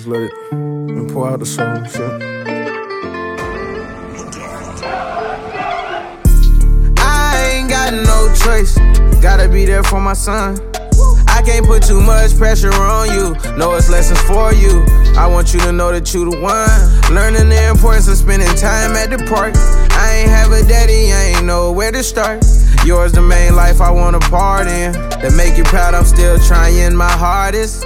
just let it and pour out the soul and shit. I ain't got no choice, gotta be there for my son. I can't put too much pressure on you, know it's lessons for you. I want you to know that you the one. Learning the importance of spending time at the park. I ain't have a daddy, I ain't know where to start. Yours the main life I want a part in. To make you proud, I'm still trying my hardest.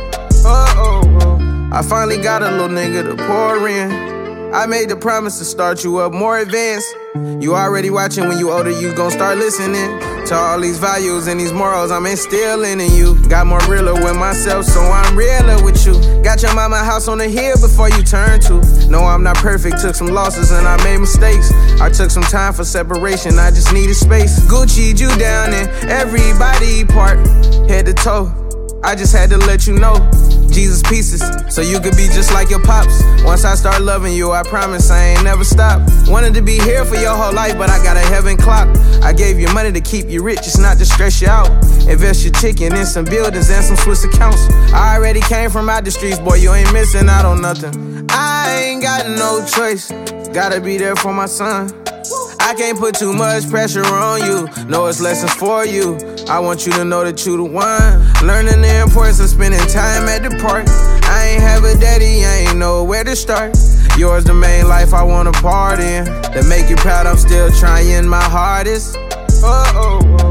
I finally got a little nigga to pour in. I made the promise to start you up more advanced. You already watching, when you older you gon' start listening to all these values and these morals I'm instilling in you. Got more realer with myself, so I'm realer with you. Got your mama house on the hill before you turn to. No, I'm not perfect, took some losses and I made mistakes. I took some time for separation, I just needed space. Gucci'd you down in every body part, head to toe. I just had to let you know, Jesus pieces, so you could be just like your pops. Once I start loving you, I promise I ain't never stop. Wanted to be here for your whole life, but I got a heaven clock. I gave you money to keep you rich, it's not to stress you out. Invest your chicken in some buildings and some Swiss accounts. I already came from out the streets, boy, you ain't missing out on nothing. I ain't got no choice, gotta be there for my son. I can't put too much pressure on you, know it's lessons for you. I want you to know that you the one. Learning the importance of spending time at the park. I ain't have a daddy, I ain't know where to start. Yours the main life I want a part in. To make you proud, I'm still trying my hardest.